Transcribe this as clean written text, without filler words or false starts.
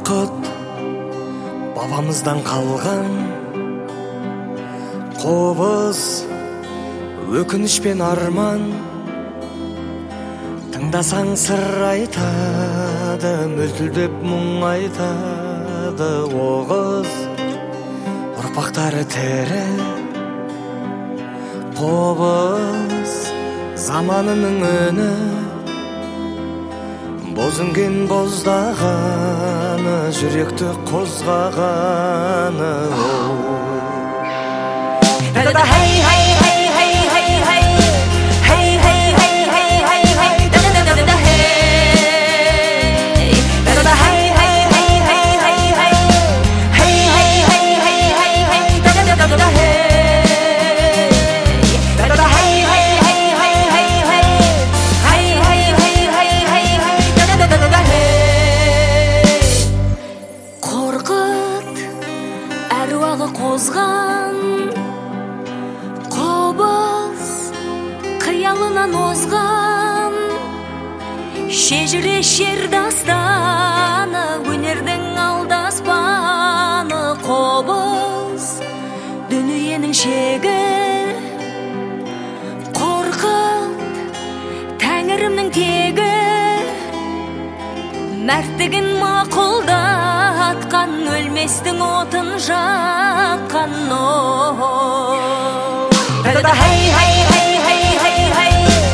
Коркут бабамыздан калган кобуз өкүнүч пен арман. Тыңдасаң сыр айтады, мөлтүлдөп мұң айтады. Оғыз ұрпақтары тері, қобыз заманының үні. Боз үнген боздағаны, жүректі қозғағаны. Қозған қобыз қиялынан озған, шежірешер дастаны, өнердің алдаспаны. Қобыз дүниенің шегі, қорқыт тәңірімнің тегі. Мәрттігін мақұлдатқан, өлместің отын жаққан. Hey, hey, hey, hey, hey, hey.